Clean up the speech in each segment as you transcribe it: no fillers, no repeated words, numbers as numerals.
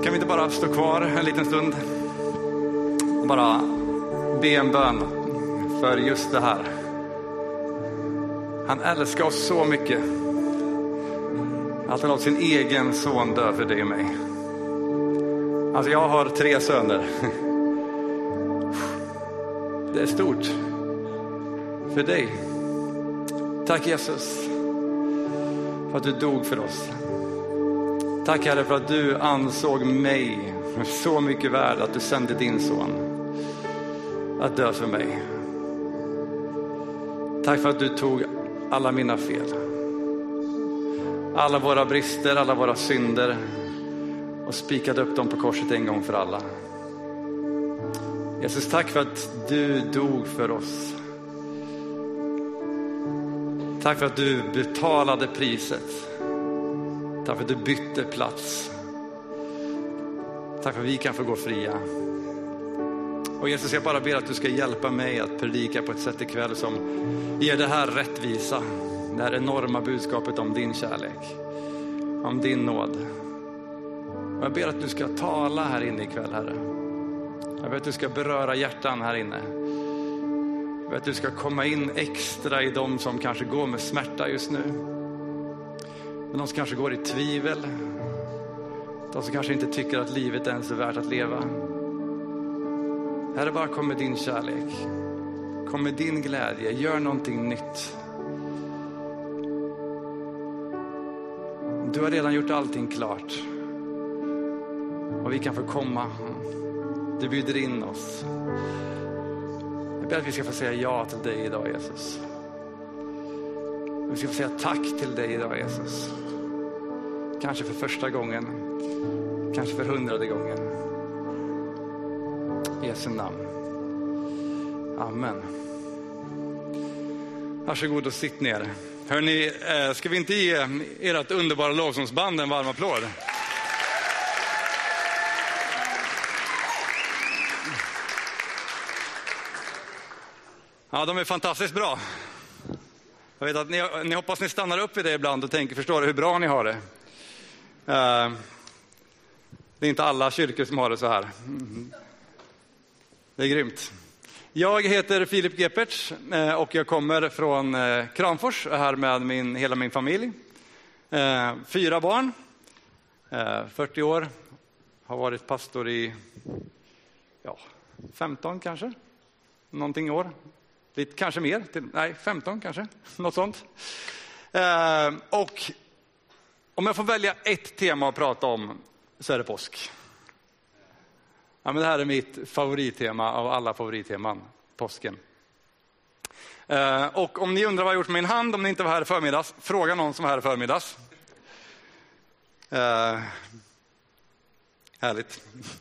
Kan vi inte bara stå kvar en liten stund och bara be en bön för just det här. Han älskar oss så mycket att han låter sin egen son dö för dig och mig. Alltså jag har 3 söner. Det är stort för dig. Tack Jesus för att du dog för oss. Tack Herre för att du ansåg mig så mycket värd att du sände din son att dö för mig. Tack för att du tog alla mina fel, alla våra brister, alla våra synder och spikade upp dem på korset en gång för alla. Jesus, tack för att du dog för oss. Tack för att du betalade priset. Tack för att du bytte plats. Tack för att vi kan få gå fria. Och Jesus, jag bara ber att du ska hjälpa mig att predika på ett sätt ikväll som ger det här rättvisa. Det här enorma budskapet om din kärlek. Om din nåd. Och jag ber att du ska tala här inne ikväll, Herre. Jag ber att du ska beröra hjärtan här inne. Jag ber att du ska komma in extra i dem som kanske går med smärta just nu. Men de som kanske går i tvivel. De som kanske inte tycker att livet ens är värt att leva. Herre, bara kom med din kärlek. Kom med din glädje. Gör någonting nytt. Du har redan gjort allting klart. Och vi kan få komma. Du bjuder in oss. Jag ber att vi ska få säga ja till dig idag, Jesus. Vi ska få säga tack till dig idag, Jesus. Kanske för första gången. Kanske för 100:e gången. I Jesu namn. Amen. Varsågod och sitt ner. Hörrni, ska vi inte ge ert underbara lovsångsband en varm applåd? Ja, de är fantastiskt bra. Jag vet att ni hoppas ni stannar upp i det ibland och tänker, förstår du hur bra ni har det? Det är inte alla kyrkor som har det så här. Det är grymt. Jag heter Filip Gepertz och jag kommer från Kramfors här med hela min familj. 4 barn, 40 år, har varit pastor i 15 kanske, någonting år. Lite, kanske mer, 15 kanske, något sånt. Och om jag får välja ett tema att prata om så är det påsk. Ja, men det här är mitt favorittema av alla favoritteman, påsken. Och om ni undrar vad jag gjort med min hand, om ni inte var här i förmiddags, fråga någon som var här i förmiddags. Härligt.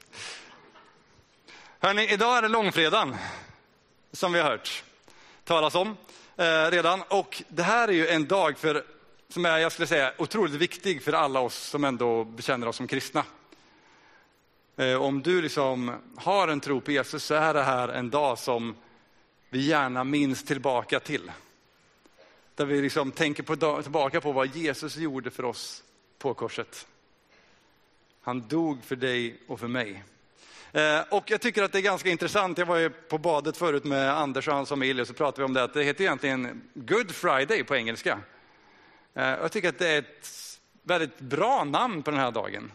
Hörrni, idag är det långfredagen som vi har hört talas om redan. Och det här är ju en dag som är, jag skulle säga, otroligt viktig för alla oss som ändå bekänner oss som kristna. Om du liksom har en tro på Jesus så är det här en dag som vi gärna minns tillbaka till. Där vi liksom tänker tillbaka på vad Jesus gjorde för oss på korset. Han dog för dig och för mig. Och jag tycker att det är ganska intressant. Jag var ju på badet förut med Anders och hans familj och så pratade vi om det. Att det heter egentligen Good Friday på engelska. Jag tycker att det är ett väldigt bra namn på den här dagen.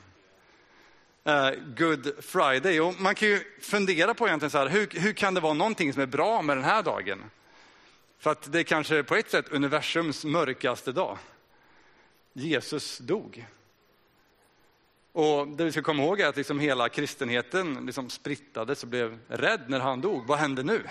Good Friday. Och man kan ju fundera på egentligen så här. Hur kan det vara någonting som är bra med den här dagen? För att det är kanske på ett sätt universums mörkaste dag. Jesus dog. Och det vi ska komma ihåg är att liksom hela kristenheten liksom sprittades och blev rädd när han dog. Vad hände nu?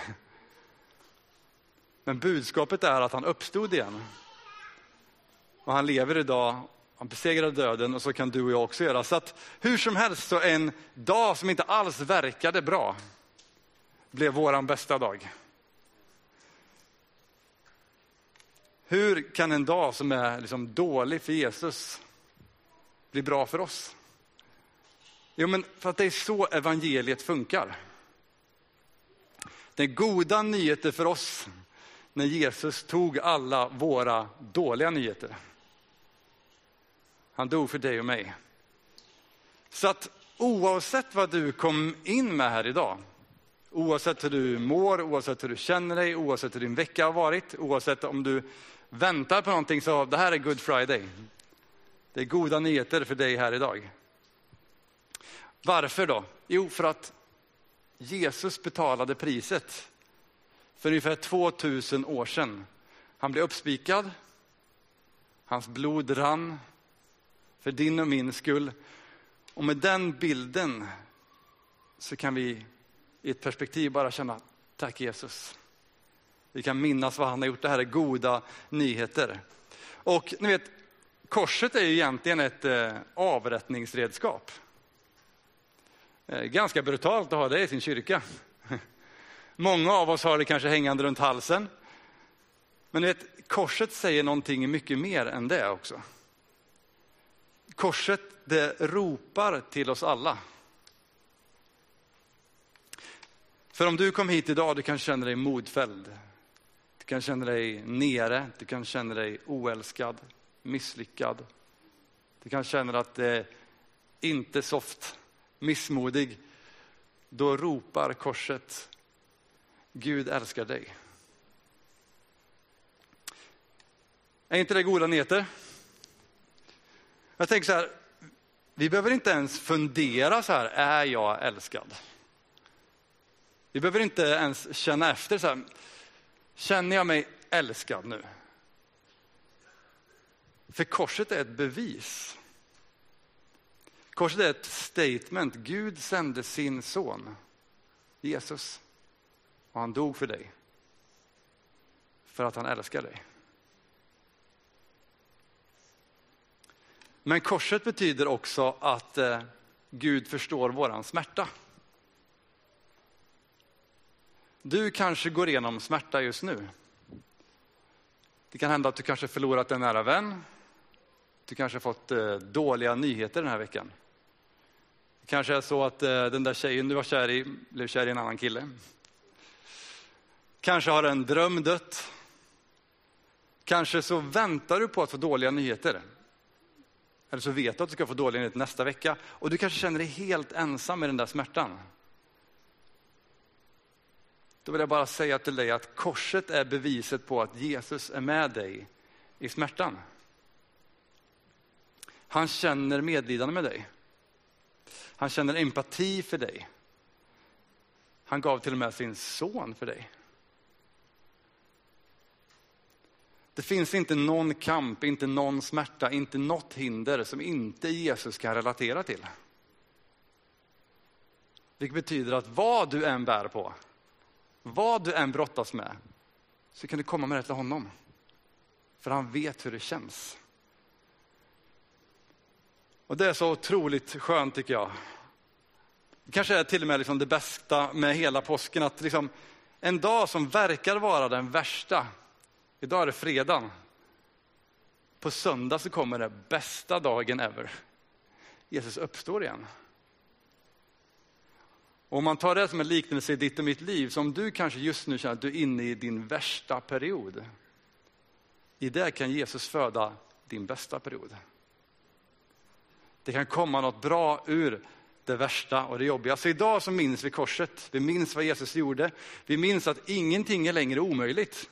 Men budskapet är att han uppstod igen. Och han lever idag. Han besegrade döden och så kan du och jag också göra. Så att hur som helst så en dag som inte alls verkade bra blev våran bästa dag. Hur kan en dag som är liksom dålig för Jesus bli bra för oss? Jo, men för att det är så evangeliet funkar. Det är goda nyheter för oss när Jesus tog alla våra dåliga nyheter. Han dog för dig och mig. Så att oavsett vad du kom in med här idag, oavsett hur du mår, oavsett hur du känner dig, oavsett hur din vecka har varit, oavsett om du väntar på någonting, så det här är Good Friday. Det är goda nyheter för dig här idag. Varför då? Jo, för att Jesus betalade priset för ungefär 2000 år sedan. Han blev uppspikad. Hans blod rann för din och min skull. Och med den bilden så kan vi i ett perspektiv bara känna, tack Jesus. Vi kan minnas vad han har gjort. Det här är goda nyheter. Och ni vet, korset är ju egentligen ett avrättningsredskap. Ganska brutalt att ha det i sin kyrka. Många av oss har det kanske hängande runt halsen. Men ni vet, korset säger någonting mycket mer än det också. Korset, det ropar till oss alla. För om du kom hit idag, du kan känna dig modfälld. Du kan känna dig nere, du kan känna dig oälskad, misslyckad. Du kan känna att det är inte soft, missmodig. Då ropar korset, Gud älskar dig. Är inte det goda nyheter? Jag tänker så här, vi behöver inte ens fundera så här, är jag älskad? Vi behöver inte ens känna efter så här, känner jag mig älskad nu? För korset är ett bevis. Korset är ett statement. Gud sände sin son, Jesus. Och han dog för dig. För att han älskar dig. Men korset betyder också att Gud förstår våran smärta. Du kanske går igenom smärta just nu. Det kan hända att du kanske förlorat en nära vän. Du kanske fått dåliga nyheter den här veckan. Det kanske är så att den där tjejen du var kär i blev kär i en annan kille. Kanske har en dröm dött. Kanske så väntar du på att få dåliga nyheter. Eller så vet du att du ska få dåliga nyheter nästa vecka. Och du kanske känner dig helt ensam med den där smärtan. Då vill jag bara säga till dig att korset är beviset på att Jesus är med dig i smärtan. Han känner medlidande med dig. Han känner empati för dig. Han gav till och med sin son för dig. Det finns inte någon kamp, inte någon smärta, inte något hinder som inte Jesus kan relatera till. Vilket betyder att vad du än bär på, vad du än brottas med, så kan du komma med det till honom. För han vet hur det känns. Och det är så otroligt skönt tycker jag. Det kanske är till och med liksom det bästa med hela påsken. Att liksom en dag som verkar vara den värsta. Idag är det fredag. På söndag så kommer det bästa dagen ever. Jesus uppstår igen. Och om man tar det som en liknelse i ditt och mitt liv. Som du kanske just nu känner att du är inne i din värsta period. I det kan Jesus föda din bästa period. Det kan komma något bra ur det värsta och det jobbiga. Så idag så minns vi korset. Vi minns vad Jesus gjorde. Vi minns att ingenting är längre omöjligt.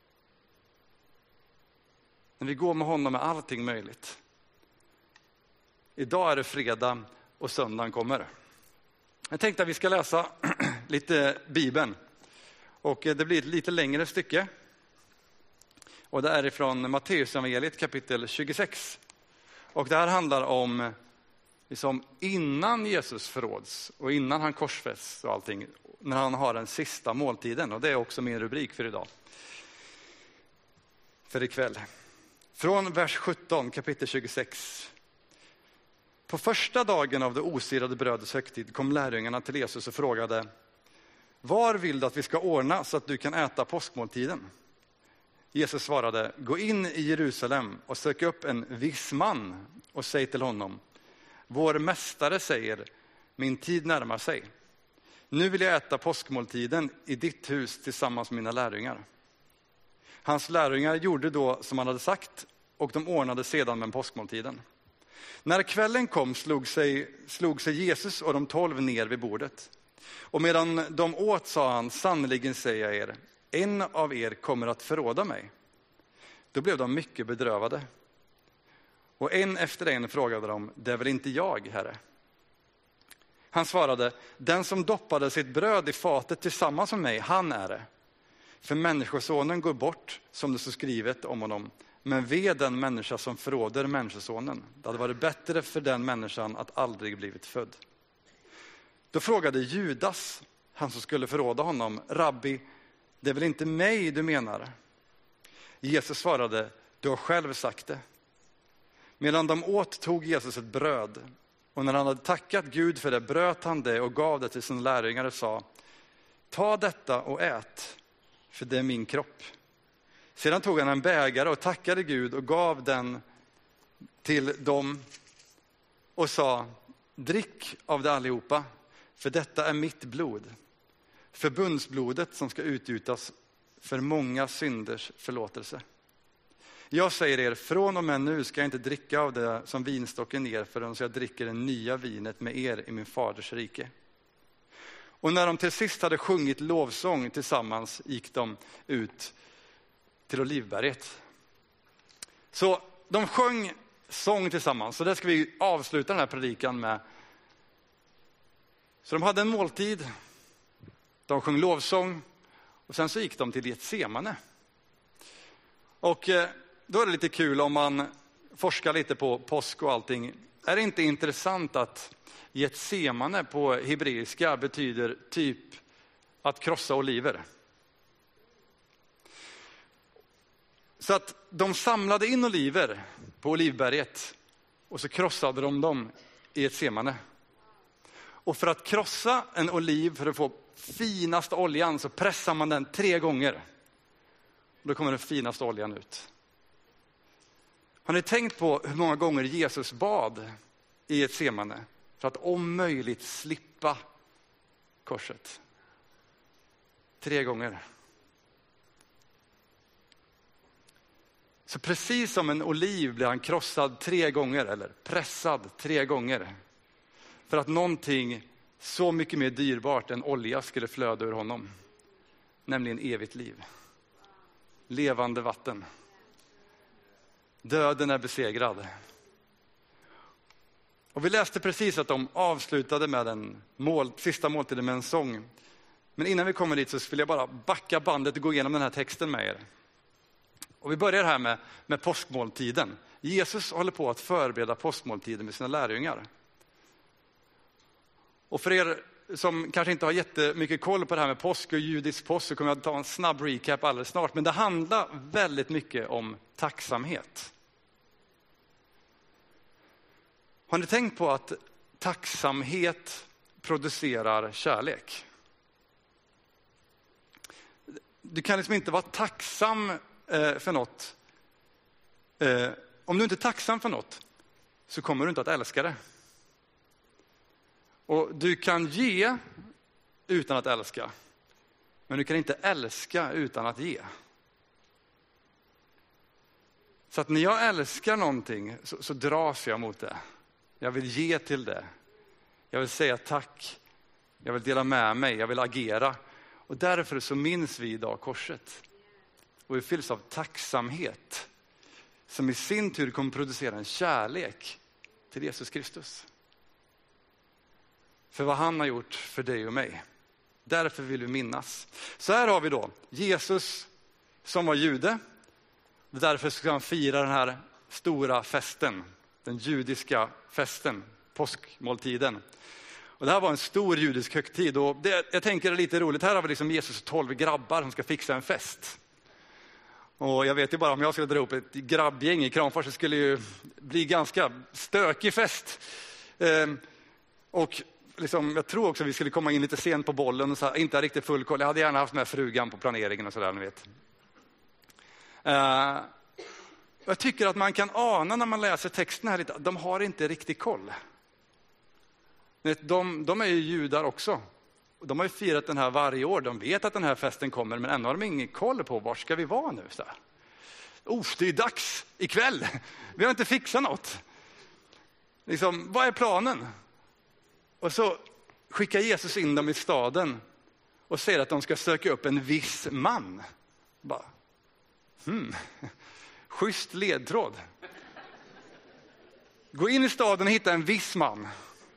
När vi går med honom är allting möjligt. Idag är det fredag och söndagen kommer. Jag tänkte att vi ska läsa lite Bibeln. Och det blir ett lite längre stycke. Och det är ifrån Matteusevangeliet kapitel 26. Och det här handlar om liksom innan Jesus förråds och innan han korsfästs och allting. När han har den sista måltiden. Och det är också min rubrik för idag. För ikväll. Från vers 17 kapitel 26. På första dagen av det osirade brödets högtid kom lärjungarna till Jesus och frågade: var vill du att vi ska ordna så att du kan äta påskmåltiden? Jesus svarade: gå in i Jerusalem och sök upp en viss man och säg till honom: vår mästare säger, min tid närmar sig. Nu vill jag äta påskmåltiden i ditt hus tillsammans med mina lärjungar. Hans lärjungar gjorde då som han hade sagt och de ordnade sedan med påskmåltiden. När kvällen kom slog sig Jesus och de 12 ner vid bordet. Och medan de åt sa han, sannoliken säger jag er, en av er kommer att förråda mig. Då blev de mycket bedrövade. Och en efter en frågade de, det är väl inte jag, Herre? Han svarade, den som doppade sitt bröd i fatet tillsammans med mig, han är det. För människosonen går bort, som det så skrivet om honom. Men ve den människa som förråder människosonen. Det hade varit bättre för den människan att aldrig blivit född. Då frågade Judas, han som skulle förråda honom, Rabbi, det är väl inte mig du menar? Jesus svarade, du har själv sagt det. Medan de åt tog Jesus ett bröd. Och när han hade tackat Gud för det bröt han det och gav det till sina lärjungar och sa, ta detta och ät, för det är min kropp. Sedan tog han en bägare och tackade Gud och gav den till dem och sa, drick av det allihopa, för detta är mitt blod. Förbundsblodet som ska utgjutas för många synders förlåtelse. Jag säger er, från och med nu ska jag inte dricka av det som vinstocken ger förrän jag dricker det nya vinet med er i min faders rike. Och när de till sist hade sjungit lovsång tillsammans gick de ut till Olivberget. Så de sjöng sång tillsammans. Så det ska vi avsluta den här predikan med. Så de hade en måltid. De sjöng lovsång. Och sen så gick de till Getsemane. Och då är det lite kul om man forskar lite på påsk och allting. Är det inte intressant att Getsemane på hebreiska betyder typ att krossa oliver? Så att de samlade in oliver på Olivberget och så krossade de dem i Getsemane. Och för att krossa en oliv för att få finaste oljan så pressar man den 3 gånger. Då kommer den finaste oljan ut. Har ni tänkt på hur många gånger Jesus bad i Getsemane för att om möjligt slippa korset? 3 gånger. Så precis som en oliv blir han krossad 3 gånger eller pressad 3 gånger. För att någonting så mycket mer dyrbart än olja skulle flöda ur honom. Nämligen evigt liv. Levande vatten. Döden är besegrad. Och vi läste precis att de avslutade med den sista måltiden med en sång. Men innan vi kommer dit så vill jag bara backa bandet och gå igenom den här texten med er. Och vi börjar här med påskmåltiden. Jesus håller på att förbereda påskmåltiden med sina lärjungar. Och för er som kanske inte har jättemycket koll på det här med påsk och judisk påsk så kommer jag att ta en snabb recap alldeles snart. Men det handlar väldigt mycket om tacksamhet. Har ni tänkt på att tacksamhet producerar kärlek? Du kan liksom inte vara tacksam för något. Om du inte är tacksam för något så kommer du inte att älska det. Och du kan ge utan att älska. Men du kan inte älska utan att ge. Så att när jag älskar någonting så dras jag mot det. Jag vill ge till det. Jag vill säga tack. Jag vill dela med mig. Jag vill agera. Och därför så minns vi idag korset. Och vi fylls av tacksamhet. Som i sin tur kommer producera en kärlek till Jesus Kristus. För vad han har gjort för dig och mig. Därför vill vi minnas. Så här har vi då Jesus som var jude. Därför ska han fira den här stora festen. Den judiska festen. Påskmåltiden. Och det här var en stor judisk högtid. Och jag tänker det är lite roligt. Här har vi liksom Jesus 12 grabbar som ska fixa en fest. Och jag vet ju bara om jag skulle dra ihop ett grabbgäng i Kramfors så skulle det ju bli ganska stökig fest. Och liksom, jag tror också att vi skulle komma in lite sent på bollen och så här, inte riktigt full koll. Jag hade gärna haft med frugan på planeringen och sådär, ni vet. Jag tycker att man kan ana när man läser texten här lite, de har inte riktigt koll. De är ju judar också. De har ju firat den här varje år. De vet att den här festen kommer, men ändå har de ingen koll på var ska vi vara nu. Så det är dags ikväll. Vi har inte fixat något. Liksom, vad är planen? Och så skickar Jesus in dem i staden och säger att de ska söka upp en viss man. Bara, schysst ledtråd. Gå in i staden och hitta en viss man.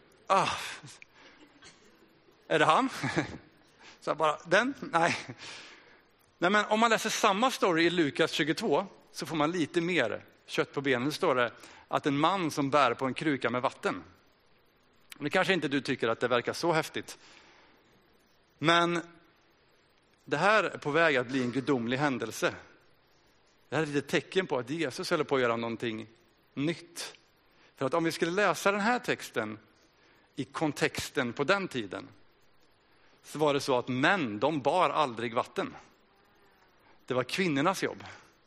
Är det han? Så bara, den? Nej. Nej, men om man läser samma story i Lukas 22 så får man lite mer kött på benen. Det står det att en man som bär på en kruka med vatten. Det kanske inte du tycker att det verkar så häftigt. Men det här är på väg att bli en gudomlig händelse. Det här är ett tecken på att Jesus håller på att göra någonting nytt. För att om vi skulle läsa den här texten i kontexten på den tiden så var det så att män, de bar aldrig vatten. Det var kvinnornas jobb.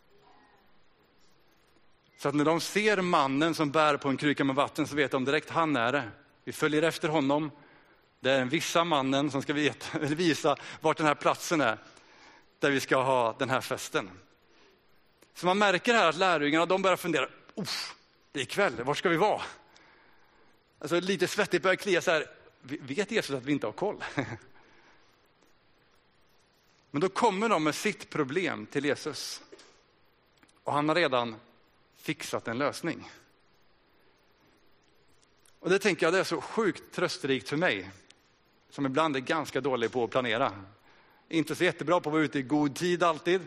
Så att när de ser mannen som bär på en kruka med vatten så vet de direkt, han är det. Vi följer efter honom. Det är den vissa mannen som ska visa vart den här platsen är där vi ska ha den här festen. Så man märker här att lärjungarna, de börjar fundera, det är kväll, var ska vi vara? Alltså lite svettigt börjar klia så här, vet Jesus att vi inte har koll? Men då kommer de med sitt problem till Jesus. Och han har redan fixat en lösning. Och det tänker jag, det är så sjukt trösterikt för mig. Som ibland är ganska dålig på att planera. Inte så jättebra på att vara ute i god tid alltid.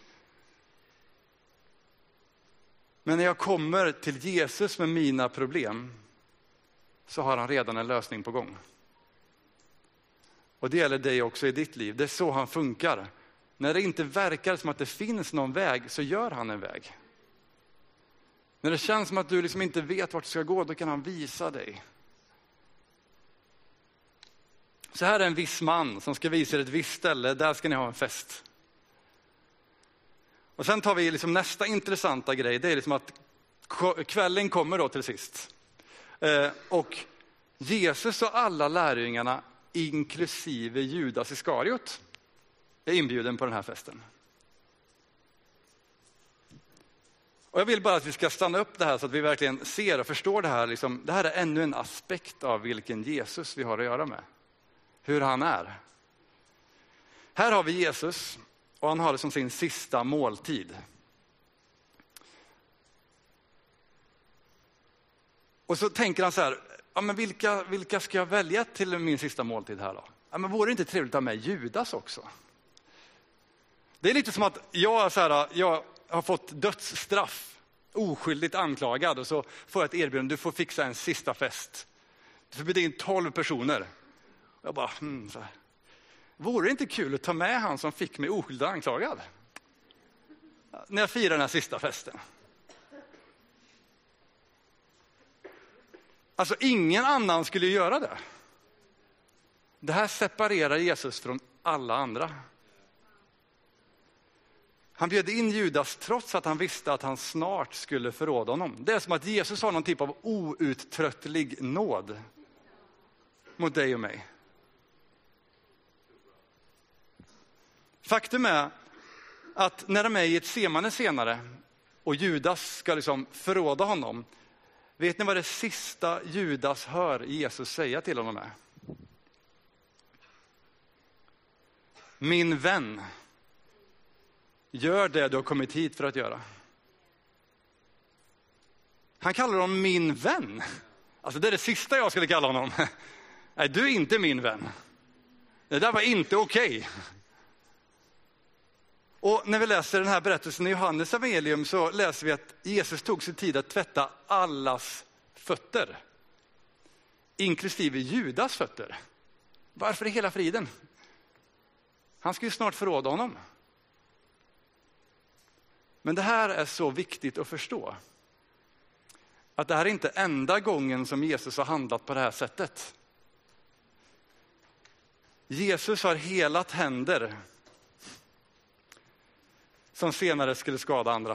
Men när jag kommer till Jesus med mina problem så har han redan en lösning på gång. Och det gäller dig också i ditt liv. Det är så han funkar. När det inte verkar som att det finns någon väg så gör han en väg. När det känns som att du liksom inte vet vart du ska gå, då kan han visa dig. Så här är en viss man som ska visa er ett visst ställe, där ska ni ha en fest. Och sen tar vi liksom nästa intressanta grej, det är liksom att kvällen kommer då till sist. Och Jesus och alla lärjungarna, inklusive Judas Iskariot, är inbjuden på den här festen. Och jag vill bara att vi ska stanna upp det här så att vi verkligen ser och förstår det här. Liksom, det här är ännu en aspekt av vilken Jesus vi har att göra med. Hur han är. Här har vi Jesus och han har det som sin sista måltid. Och så tänker han så här, ja, men vilka ska jag välja till min sista måltid här då? Ja, men vore det inte trevligt att ha med Judas också? Det är lite som att jag har fått dödsstraff, oskyldigt anklagad, och så får jag ett erbjudande, du får fixa en sista fest. Du får bjuda in 12 personer. Och jag bara, så här. Vore det inte kul att ta med han som fick mig oskyldigt anklagad? När jag firar den här sista festen. Alltså ingen annan skulle göra det. Det här separerar Jesus från alla andra. Han bjöd in Judas trots att han visste att han snart skulle förråda honom. Det är som att Jesus har någon typ av outtröttlig nåd mot dig och mig. Faktum är att när de är i ett semane senare och Judas ska liksom förråda honom, vet ni vad det sista Judas hör Jesus säga till honom är? Min vän, gör det du har kommit hit för att göra. Han kallar honom min vän. Alltså det är det sista jag skulle kalla honom. Nej, du är inte min vän. Det där var inte okej. Och när vi läser den här berättelsen i Johannes evangelium så läser vi att Jesus tog sig tid att tvätta allas fötter. Inklusive Judas fötter. Varför i hela friden? Han ska ju snart förråda honom. Men det här är så viktigt att förstå. Att det här är inte enda gången som Jesus har handlat på det här sättet. Jesus har helat händer som senare skulle skada andra.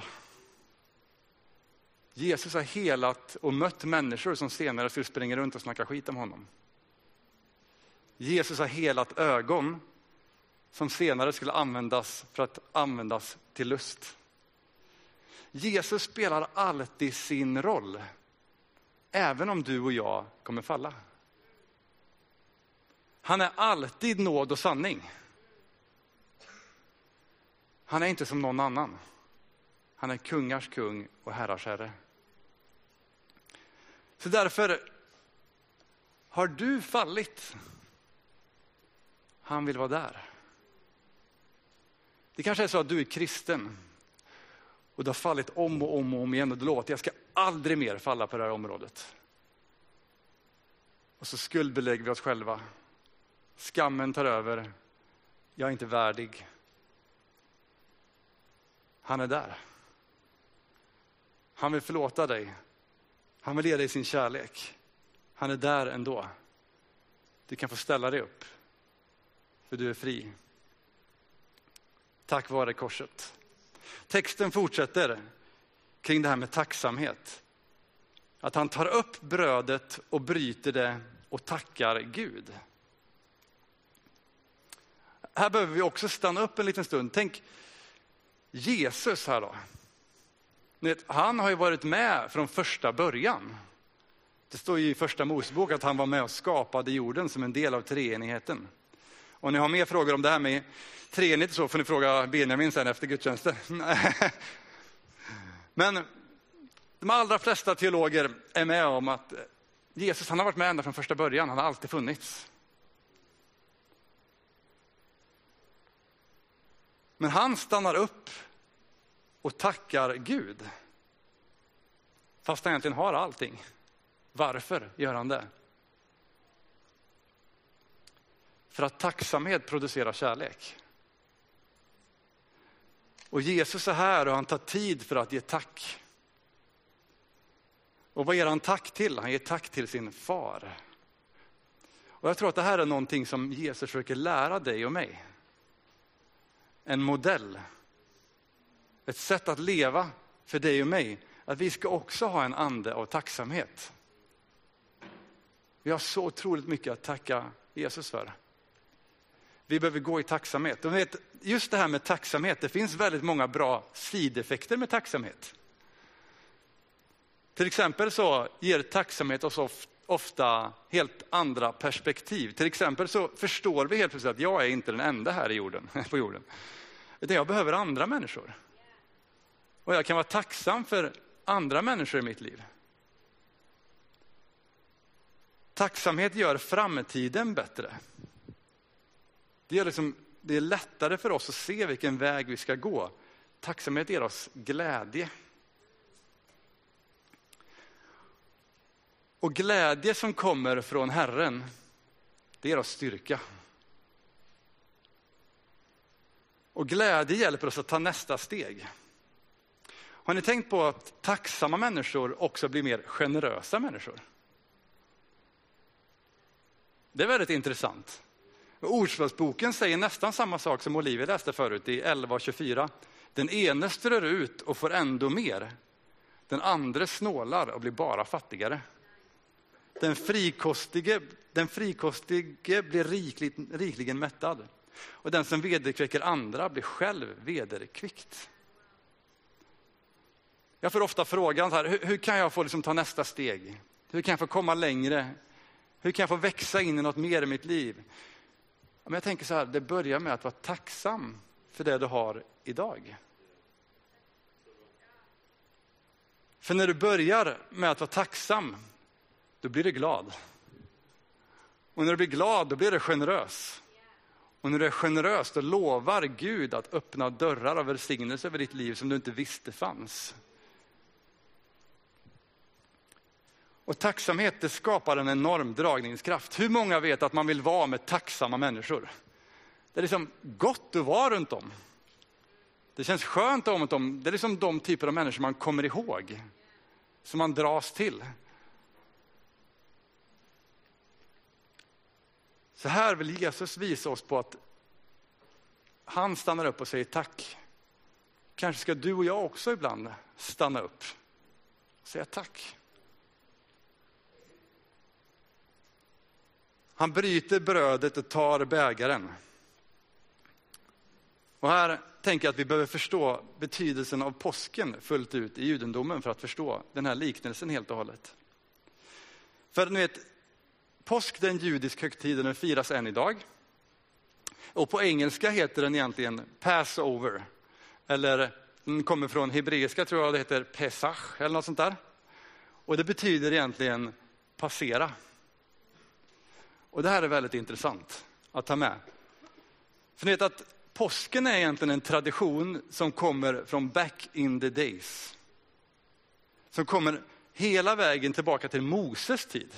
Jesus har helat och mött människor som senare skulle springa runt och snacka skit om honom. Jesus har helat ögon som senare skulle användas för att användas till lust. Jesus spelar alltid sin roll. även om du och jag kommer falla. Han är alltid nåd och sanning. Han är inte som någon annan. Han är kungars kung och herrars herre. Så därför har du fallit. Han vill vara där. Det kanske är så att du är kristen och du har fallit om och om igen och du lovar att jag ska aldrig mer falla på det här området. Och så skuldbelägger vi oss själva. Skammen tar över. Jag är inte värdig. Han är där. Han vill förlåta dig. Han vill ge dig sin kärlek. Han är där ändå. Du kan få ställa dig upp. För du är fri. Tack vare korset. Texten fortsätter kring det här med tacksamhet. Att han tar upp brödet och bryter det och tackar Gud. Här behöver vi också stanna upp en liten stund. Tänk Jesus här då. Han har ju varit med från första början. Det står ju i första Mosebok att han var med och skapade jorden som en del av treenigheten. Och ni har mer frågor om det här med treenighet så får ni fråga Benjamin sen efter gudstjänsten. Men de allra flesta teologer är med om att Jesus, han har varit med ända från första början. Han har alltid funnits. Men han stannar upp och tackar Gud. Fast han egentligen har allting. Varför gör han det? För att tacksamhet producerar kärlek. Och Jesus är här och han tar tid för att ge tack. Och vad ger han tack till? Han ger tack till sin far. Och jag tror att det här är någonting som Jesus försöker lära dig och mig. En modell. Ett sätt att leva för dig och mig. Att vi ska också ha en ande av tacksamhet. Vi har så otroligt mycket att tacka Jesus för. Vi behöver gå i tacksamhet. Och vet, just det här med tacksamhet, det finns väldigt många bra sideffekter med tacksamhet. Till exempel så ger tacksamhet oss ofta helt andra perspektiv. Till exempel så förstår vi helt plötsligt att jag är inte den enda här på jorden. Utan jag behöver andra människor. Och jag kan vara tacksam för andra människor i mitt liv. Tacksamhet gör framtiden bättre. Det är lättare för oss att se vilken väg vi ska gå. Tacksamhet ger oss glädje. Och glädje som kommer från Herren, det ger oss styrka. Och glädje hjälper oss att ta nästa steg. Har ni tänkt på att tacksamma människor också blir mer generösa människor? Det är väldigt intressant. Ordspråksboken säger nästan samma sak som Olivia läste förut i 11:24. Den ene strör ut och får ändå mer. Den andra snålar och blir bara fattigare. Den frikostige blir rikligen mättad. Och den som vederkvicker andra blir själv vederkvickt. Jag får ofta frågan så här, hur kan jag få ta nästa steg? Hur kan jag få komma längre? Hur kan jag få växa in i något mer i mitt liv? Men jag tänker så här, det börjar med att vara tacksam för det du har idag. För när du börjar med att vara tacksam, då blir du glad. Och när du blir glad, då blir du generös. Och när du är generös, då lovar Gud att öppna dörrar av välsignelse över ditt liv som du inte visste fanns. Och tacksamhet, det skapar en enorm dragningskraft. Hur många vet att man vill vara med tacksamma människor? Det är liksom gott att vara runt om. Det känns skönt om dem. Det är liksom de typer av människor man kommer ihåg. Som man dras till. Så här vill Jesus visa oss på att han stannar upp och säger tack. Kanske ska du och jag också ibland stanna upp och säga tack. Han bryter brödet och tar bägaren. Och här tänker jag att vi behöver förstå betydelsen av påsken fullt ut i judendomen för att förstå den här liknelsen helt och hållet. För ni vet, påsk är en judisk högtid och den firas än idag. Och på engelska heter den egentligen Passover. Eller den kommer från hebreiska, tror jag det heter Pesach eller något sånt där. Och det betyder egentligen passera. Och det här är väldigt intressant att ta med. För ni vet att påsken är egentligen en tradition som kommer från back in the days. Som kommer hela vägen tillbaka till Moses tid.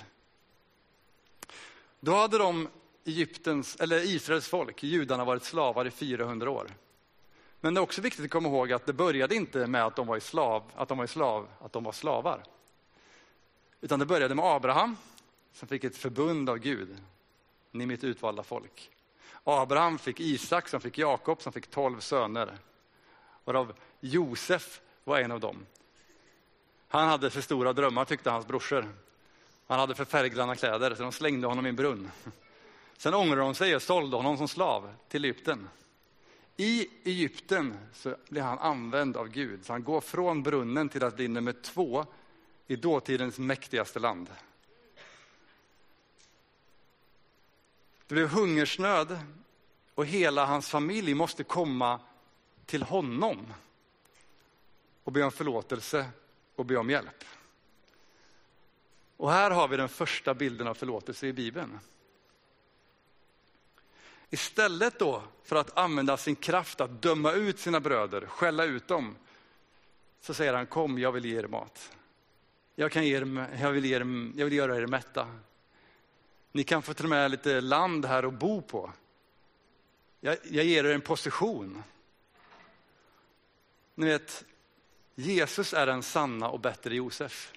Då hade Israels folk, judarna, varit slavar i 400 år. Men det är också viktigt att komma ihåg att det började inte med att de var slavar. Utan det började med Abraham som fick ett förbund av Gud. Ni är mitt utvalda folk. Abraham fick Isak som fick Jakob som fick 12 söner. Varav Josef var en av dem. Han hade för stora drömmar, tyckte hans brorsor. Han hade för färggranna kläder så de slängde honom i en brunn. Sen ångrade de sig och sålde honom som slav till Egypten. I Egypten så blir han använd av Gud. Så han går från brunnen till att bli nummer 2 i dåtidens mäktigaste land. Det blev hungersnöd och hela hans familj måste komma till honom och be om förlåtelse och be om hjälp. Och här har vi den första bilden av förlåtelse i Bibeln. Istället då för att använda sin kraft att döma ut sina bröder, skälla ut dem, så säger han: kom, jag vill ge er mat. Jag vill göra er mätta. Ni kan få till och med lite land här att bo på. Jag ger er en position. Ni vet, Jesus är den sanna och bättre Josef.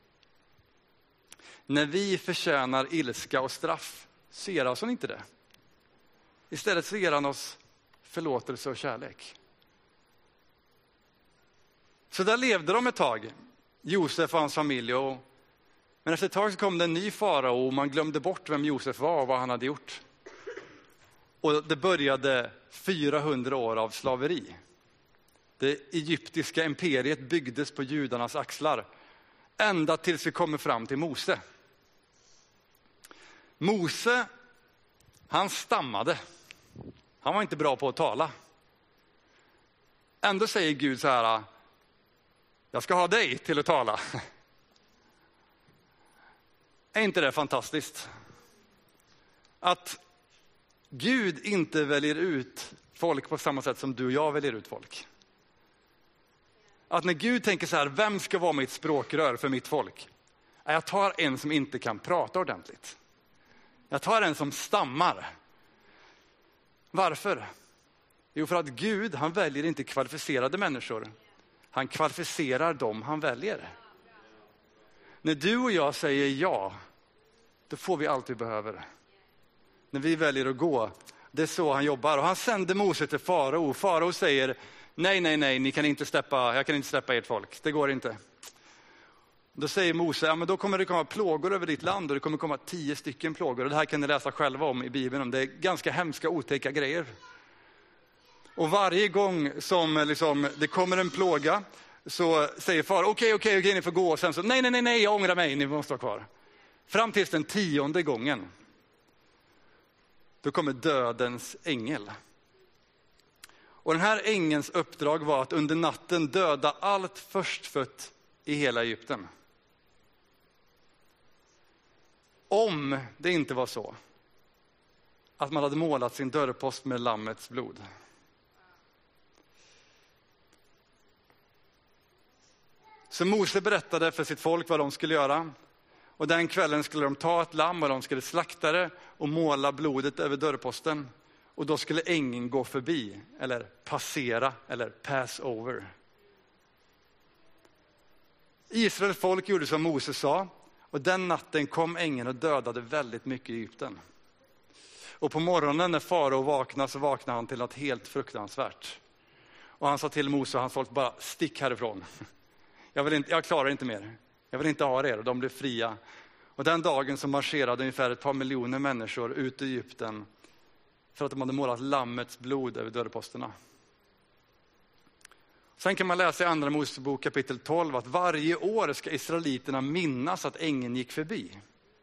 När vi förtjänar ilska och straff så ger han inte det. Istället så ger han oss förlåtelse och kärlek. Så där levde de ett tag, Josef och hans familj. Men efter ett tag så kom det en ny farao och man glömde bort vem Josef var och vad han hade gjort. Och det började 400 år av slaveri. Det egyptiska imperiet byggdes på judarnas axlar. Ända tills vi kommer fram till Mose. Mose, han stammade. Han var inte bra på att tala. Ändå säger Gud så här: jag ska ha dig till att tala. Är inte det fantastiskt? Att Gud inte väljer ut folk på samma sätt som du och jag väljer ut folk. Att när Gud tänker så här: vem ska vara mitt språkrör för mitt folk? Jag tar en som inte kan prata ordentligt. Jag tar en som stammar. Varför? Jo, för att Gud, han väljer inte kvalificerade människor. Han kvalificerar dem han väljer. När du och jag säger ja, då får vi allt vi behöver. När vi väljer att gå, det är så han jobbar. Och han sänder Mose till farao. Farao säger: nej, jag kan inte släppa ert folk. Det går inte. Då säger Mose: ja, men då kommer det komma plågor över ditt land och det kommer komma 10 stycken plågor. Och det här kan ni läsa själva om i Bibeln. Det är ganska hemska, otäcka grejer. Och varje gång som det kommer en plåga så säger far: okej, ni får gå. Och sen så: nej, jag ångrar mig, ni måste vara kvar. Fram tills den 10:e gången. Då kommer dödens ängel. Och den här ängelns uppdrag var att under natten döda allt förstfött i hela Egypten. Om det inte var så att man hade målat sin dörrpost med lammets blod. Så Mose berättade för sitt folk vad de skulle göra. Och den kvällen skulle de ta ett lamm och de skulle slakta det och måla blodet över dörrposten. Och då skulle ängeln gå förbi, eller passera, eller pass over. Israels folk gjorde som Mose sa. Och den natten kom ängeln och dödade väldigt mycket i Egypten. Och på morgonen när farao vaknade så vaknade han till något helt fruktansvärt. Och han sa till Mose och hans folk: bara stick härifrån. Jag klarar inte mer. Jag vill inte ha er. Och de blev fria. Och den dagen så marscherade ungefär ett par miljoner människor ut i Egypten. För att de hade målat lammets blod över dörrposterna. Sen kan man läsa i andra Mosebok kapitel 12 att varje år ska israeliterna minnas att ängeln gick förbi.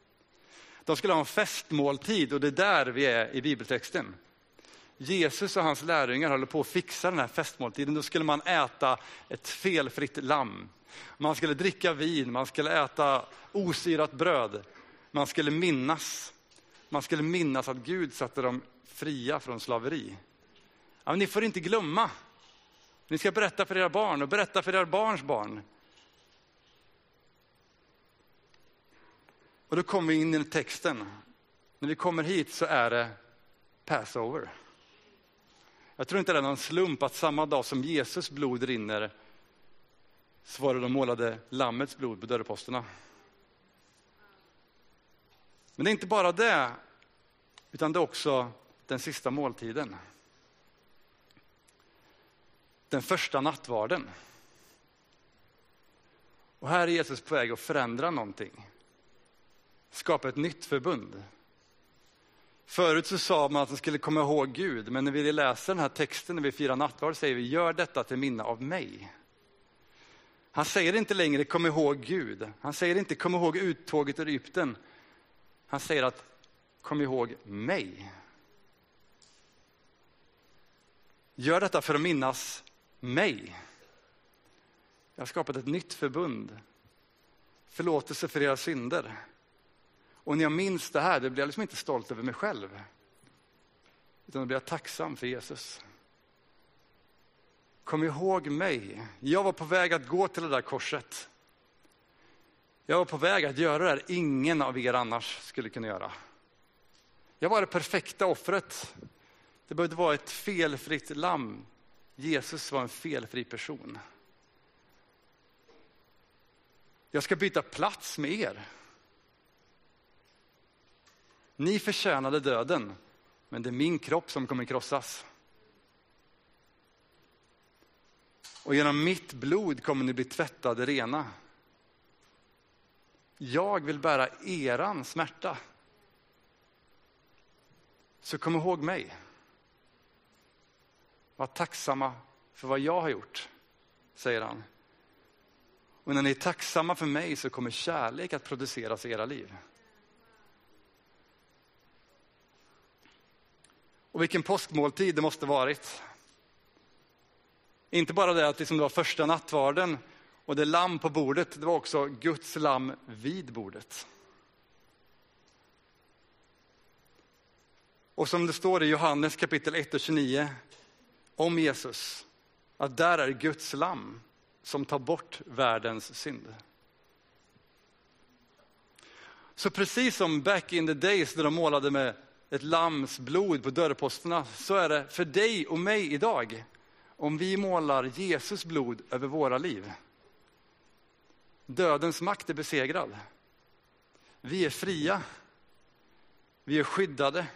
De skulle ha en festmåltid och det är där vi är i bibeltexten. Jesus och hans lärjungar håller på att fixa den här festmåltiden. Då skulle man äta ett felfritt lamm. Man skulle dricka vin, man skulle äta osyrat bröd. Man skulle minnas att Gud satte dem fria från slaveri. Ja, men ni får inte glömma. Ni ska berätta för era barn och berätta för era barns barn. Och då kommer vi in i texten. När vi kommer hit så är det Passover. Jag tror inte det är någon slump att samma dag som Jesus blod rinner så var det de målade lammets blod på dörrposterna. Men det är inte bara det, utan det är också den sista måltiden. Den första nattvarden. Och här är Jesus på väg att förändra någonting. Skapa ett nytt förbund. Förut så sa man att man skulle komma ihåg Gud, men när vi läser den här texten när vi firar nattvard säger vi gör detta till minne av mig. Han säger inte längre kom ihåg Gud. Han säger inte kom ihåg uttåget ur Egypten. Han säger att kom ihåg mig. Gör detta för att minnas mig. Jag har skapat ett nytt förbund. Förlåtelse för era synder. Och när jag minns det här, det blir jag liksom inte stolt över mig själv. Utan då blir jag tacksam för Jesus. Kom ihåg mig. Jag var på väg att gå till det där korset. Jag var på väg att göra det där ingen av er annars skulle kunna göra. Jag var det perfekta offret. Det behövde vara ett felfritt lamm. Jesus var en felfri person. Jag ska byta plats med er. Ni förtjänade döden, men det är min kropp som kommer krossas. Och genom mitt blod kommer ni bli tvättade rena. Jag vill bära eran smärta. Så kom ihåg mig. Var tacksamma för vad jag har gjort, säger han. Och när ni är tacksamma för mig så kommer kärlek att produceras i era liv. Och vilken påskmåltid det måste varit. Inte bara det att det var första nattvarden och det lamm på bordet, det var också Guds lamm vid bordet. Och som det står i Johannes kapitel 1 och 29 om Jesus, att där är Guds lamm som tar bort världens synd. Så precis som back in the days när de målade med ett lams blod på dörrposterna, så är det för dig och mig idag. Om vi målar Jesus blod över våra liv. Dödens makt är besegrad. Vi är fria. Vi är skyddade.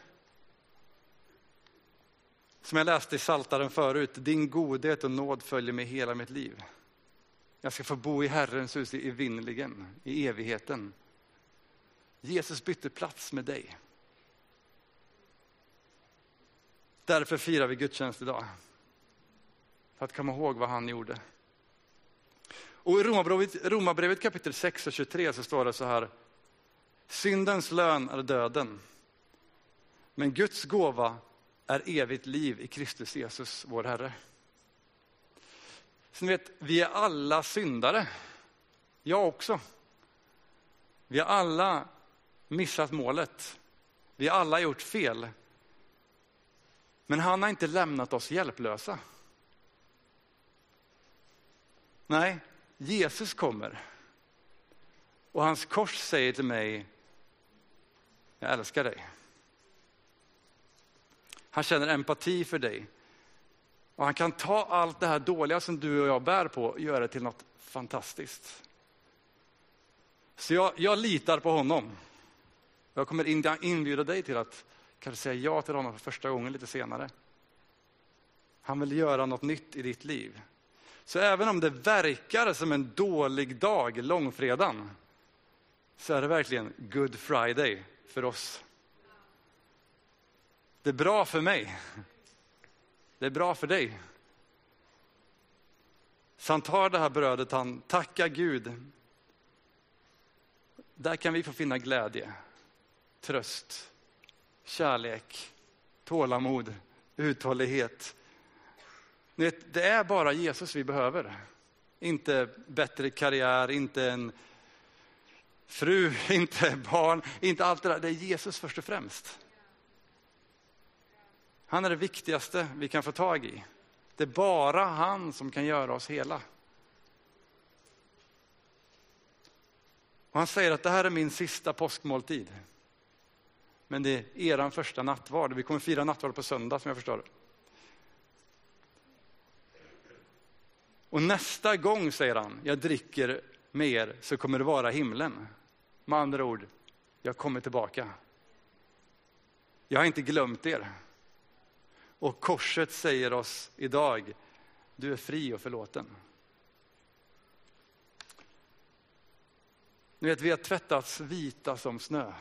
Som jag läste i Psaltaren förut, din godhet och nåd följer mig hela mitt liv. Jag ska få bo i Herrens hus i evinnerligen, i evigheten. Jesus bytte plats med dig. Därför firar vi gudstjänst idag. För att komma ihåg vad han gjorde. Och i Romarbrevet kapitel 6 och 23 så står det så här. Syndens lön är döden. Men Guds gåva är evigt liv i Kristus Jesus, vår Herre. Så ni vet, vi är alla syndare. Jag också. Vi har alla missat målet. Vi har alla gjort fel. Men han har inte lämnat oss hjälplösa. Nej, Jesus kommer. Och hans kors säger till mig, jag älskar dig. Han känner empati för dig. Och han kan ta allt det här dåliga som du och jag bär på och göra det till något fantastiskt. Så jag litar på honom. Jag kommer inbjuda dig till att kanske säga ja till honom för första gången lite senare. Han vill göra något nytt i ditt liv. Så även om det verkar som en dålig dag, långfredagen, så är det verkligen Good Friday för oss. Det är bra för mig. Det är bra för dig. Så han tar det här brödet, han tackar Gud. Där kan vi få finna glädje. tröst, kärlek, tålamod, uthållighet. Ni vet, det är bara Jesus vi behöver. Inte bättre karriär, inte en fru, inte barn, inte allt det där. Det är Jesus först och främst. Han är det viktigaste vi kan få tag i. Det är bara han som kan göra oss hela. Och han säger att det här är min sista påskmåltid. Men det är eran första nattvard. Vi kommer fira nattvard på söndag som jag förstår det. Och nästa gång, säger han, jag dricker med er så kommer det vara himlen. Med andra ord, jag kommer tillbaka. Jag har inte glömt er. Och korset säger oss idag, du är fri och förlåten. Ni vet, vi har tvättats vita som snö.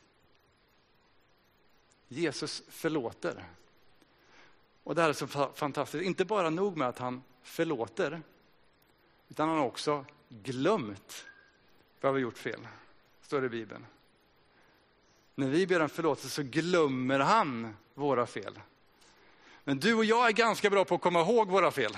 Jesus förlåter. Och det här är så fantastiskt. Inte bara nog med att han förlåter, utan han har också glömt vad vi har gjort fel. Står det i Bibeln. När vi ber om förlåtelse så glömmer han våra fel. Men du och jag är ganska bra på att komma ihåg våra fel.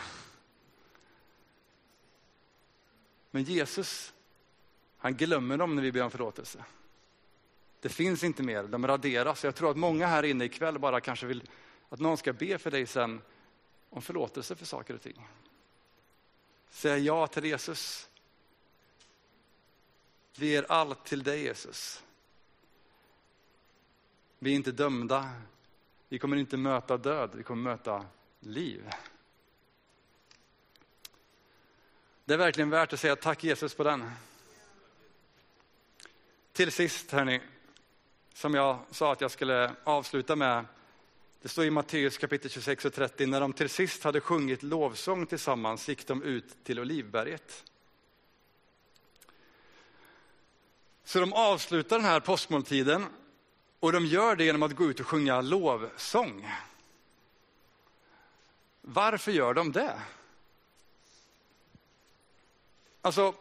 Men Jesus, han glömmer dem när vi ber om förlåtelse. Det finns inte mer, de raderas. Jag tror att många här inne ikväll bara kanske vill att någon ska be för dig sen om förlåtelse för saker och ting. Säg ja till Jesus. Vi ger allt till dig, Jesus. Vi är inte dömda. Vi kommer inte möta död, vi kommer möta liv. Det är verkligen värt att säga tack Jesus på den. Till sist, hörni, som jag sa att jag skulle avsluta med. Det står i Matteus kapitel 26 och 30. När de till sist hade sjungit lovsång tillsammans gick de ut till Olivberget. Så de avslutar den här påskmåltiden. Och de gör det genom att gå ut och sjunga lovsång. Varför gör de det? Alltså,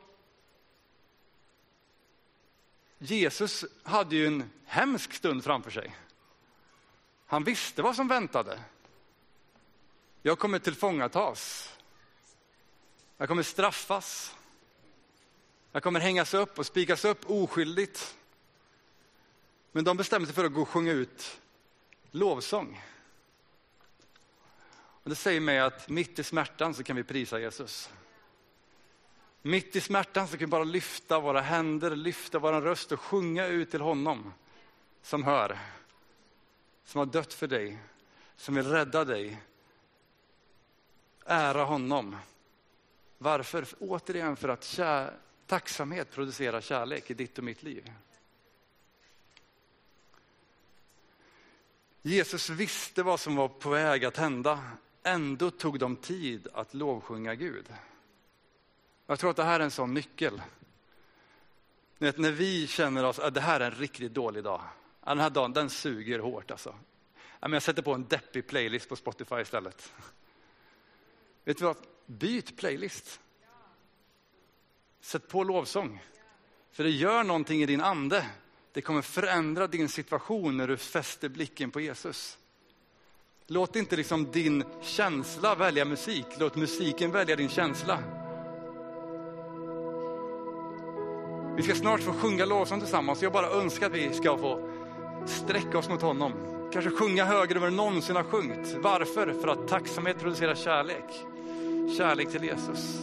Jesus hade ju en hemsk stund framför sig. Han visste vad som väntade. Jag kommer tillfångatas. Jag kommer straffas. Jag kommer hängas upp och spikas upp oskyldigt. Men de bestämde sig för att gå och sjunga ut lovsång. Och det säger mig att mitt i smärtan så kan vi prisa Jesus. Mitt i smärtan så kan vi bara lyfta våra händer, lyfta vår röst och sjunga ut till honom som hör. Som har dött för dig, som vill rädda dig. Ära honom. Varför? Återigen för att tacksamhet producerar kärlek i ditt och mitt liv. Jesus visste vad som var på väg att hända. Ändå tog de tid att lovsjunga Gud. Jag tror att det här är en sån nyckel. När vi känner oss att det här är en riktigt dålig dag. Den här dagen, den suger hårt alltså. Jag sätter på en deppig playlist på Spotify istället. Vet du vad? Byt playlist. Sätt på lovsång. För det gör någonting i din ande. Det kommer förändra din situation när du fäster blicken på Jesus. Låt inte liksom din känsla välja musik. Låt musiken välja din känsla. Vi ska snart få sjunga lovsång tillsammans. Jag bara önskar att vi ska få sträcka oss mot honom. Kanske sjunga högre än vad du någonsin har sjungit. Varför? För att tacksamhet producerar kärlek. Kärlek till Jesus.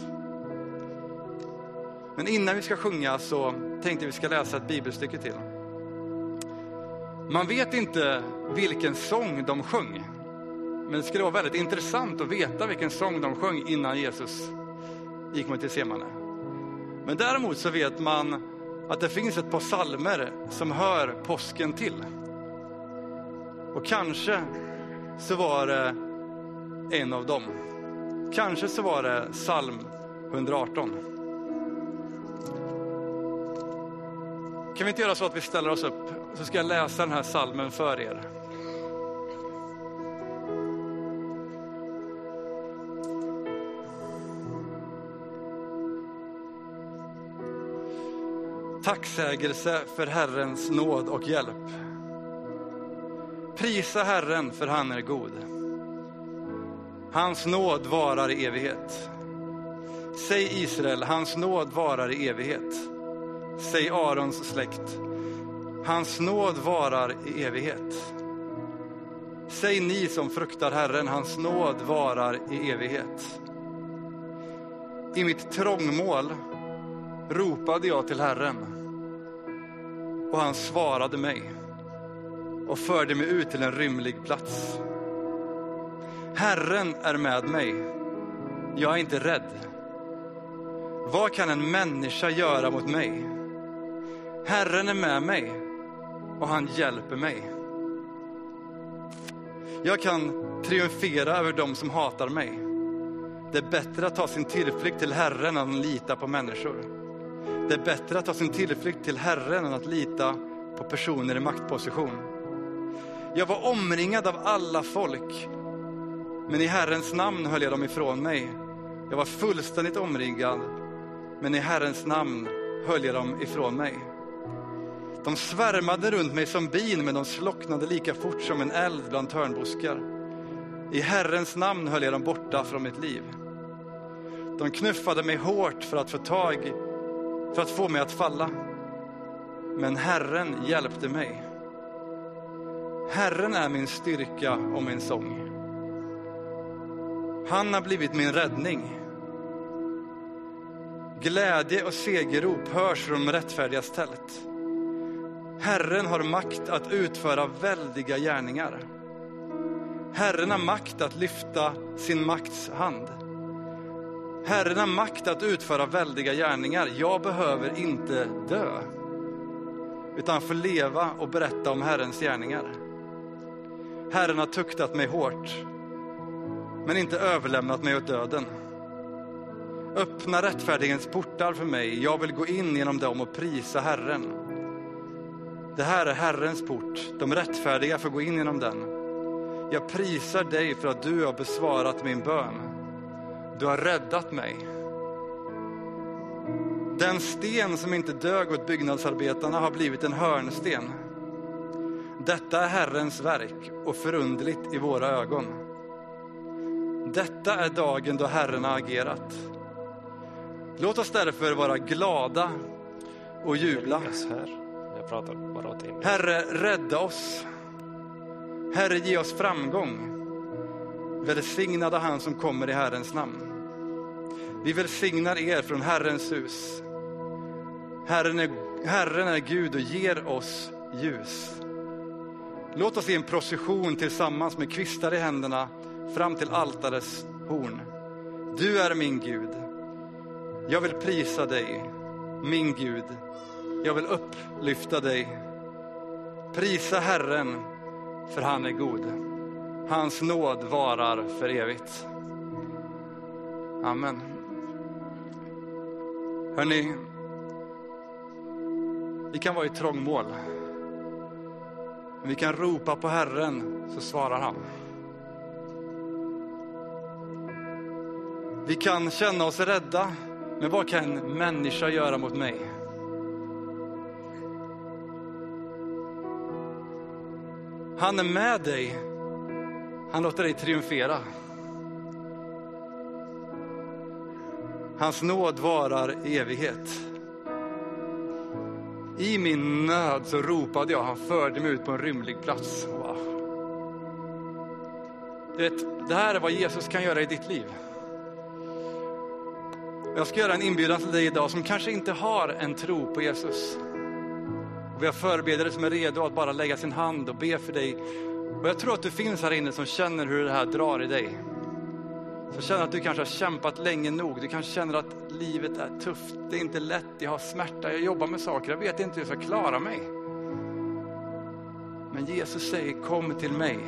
Men innan vi ska sjunga så tänkte vi ska läsa ett bibelstycke till. Man vet inte vilken sång de sjöng. Men det skulle vara väldigt intressant att veta vilken sång de sjöng innan Jesus gick mot Getsemane. Men däremot så vet man att det finns ett par psalmer som hör påsken till. Och kanske så var det en av dem. Kanske så var det psalm 118. Kan vi inte göra så att vi ställer oss upp så ska jag läsa den här psalmen för er. Tacksägelse för Herrens nåd och hjälp. Prisa Herren, för han är god. Hans nåd varar i evighet. Säg Israel, hans nåd varar i evighet. Säg Arons släkt, hans nåd varar i evighet. Säg ni som fruktar Herren, hans nåd varar i evighet. I mitt trångmål ropade jag till Herren, och han svarade mig och förde mig ut till en rymlig plats. Herren är med mig, jag är inte rädd. Vad kan en människa göra mot mig? Herren är med mig och han hjälper mig. Jag kan triumfera över dem som hatar mig. Det är bättre att ta sin tillflykt till Herren än att lita på människor. Det är bättre att ta sin tillflykt till Herren än att lita på personer i maktposition. Jag var omringad av alla folk, men i Herrens namn höll jag dem ifrån mig. Jag var fullständigt omringad, men i Herrens namn höll jag dem ifrån mig. De svärmade runt mig som bin, men de slocknade lika fort som en eld bland törnbuskar. I Herrens namn höll jag dem borta från mitt liv. De knuffade mig hårt för att få mig att falla. Men Herren hjälpte mig. Herren är min styrka och min sång. Han har blivit min räddning. Glädje och segerrop hörs från rättfärdigas tält. Herren har makt att utföra väldiga gärningar. Herren har makt att lyfta sin makts hand. Herren har makt att utföra väldiga gärningar. Jag behöver inte dö, utan får leva och berätta om Herrens gärningar. Herren har tuktat mig hårt, men inte överlämnat mig åt döden. Öppna rättfärdighetens portar för mig. Jag vill gå in genom dem och prisa Herren. Det här är Herrens port. De rättfärdiga får gå in genom den. Jag prisar dig för att du har besvarat min bön. Du har räddat mig. Den sten som inte dög åt byggnadsarbetarna har blivit en hörnsten. Detta är Herrens verk och förunderligt i våra ögon. Detta är dagen då Herren har agerat. Låt oss därför vara glada och jubla. Jag pratar bara åt in. Herre, rädda oss. Herre, ge oss framgång. Välsignade han som kommer i Herrens namn. Vi välsignar er från Herrens hus. Herren är Gud och ger oss ljus. Låt oss i en procession tillsammans med kvistar i händerna fram till altarets horn. Du är min Gud. Jag vill prisa dig, min Gud. Jag vill upplyfta dig. Prisa Herren, för han är god. Hans nåd varar för evigt. Amen. Hörrni, vi kan vara i trångmål. Men vi kan ropa på Herren, så svarar han. Vi kan känna oss rädda, men vad kan en människa göra mot mig? Han är med dig. Han låter dig triumfera. Hans nåd varar i evighet. I min nöd så ropade jag. Han förde mig ut på en rymlig plats. Wow. Du vet, det här är vad Jesus kan göra i ditt liv. Jag ska göra en inbjudan till dig idag som kanske inte har en tro på Jesus. Och vi har förebedjare som är redo att bara lägga sin hand och be för dig. Och jag tror att du finns här inne som känner hur det här drar i dig. Som känner att du kanske har kämpat länge nog. Du kanske känner att livet är tufft. Det är inte lätt, jag har smärta, jag jobbar med saker. Jag vet inte hur jag ska klara mig. Men Jesus säger, kom till mig.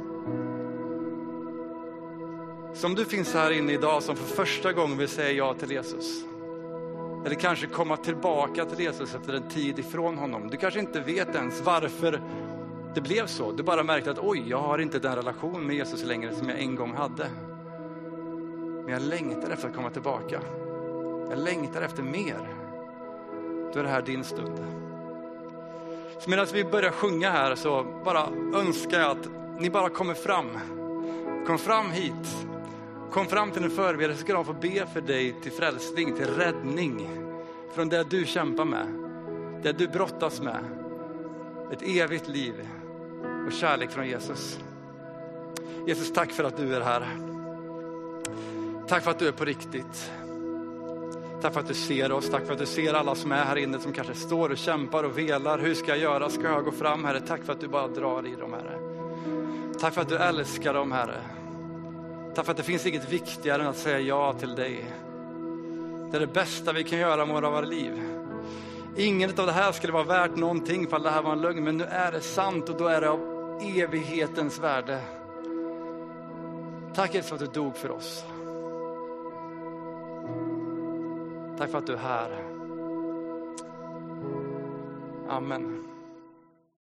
Som du finns här inne idag som för första gången vill säga ja till Jesus. Eller kanske komma tillbaka till Jesus efter en tid ifrån honom. Du kanske inte vet ens varför det blev så. Du bara märkte att oj, jag har inte den relation med Jesus längre som jag en gång hade. Men jag längtar efter att komma tillbaka. Jag längtar efter mer. Då är det här din stund. Så medan vi börjar sjunga här så bara önskar jag att ni bara kommer fram. Kom fram hit. Kom fram till en förberedelse, så ska de få be för dig till frälsning, till räddning. Från det du kämpar med, det du brottas med. Ett evigt liv och kärlek från Jesus. Jesus, tack för att du är här. Tack för att du är på riktigt. Tack för att du ser oss. Tack för att du ser alla som är här inne, som kanske står och kämpar och velar. Hur ska jag göra? Ska jag gå fram, Herre? Tack för att du bara drar i dem, Herre. Tack för att du älskar dem, Herre. Tack för att det finns inget viktigare än att säga ja till dig. Det är det bästa vi kan göra med våra liv. Inget av det här skulle vara värt någonting för det här var en lögn. Men nu är det sant och då är det av evighetens värde. Tack Jesus för att du dog för oss. Tack för att du är här. Amen.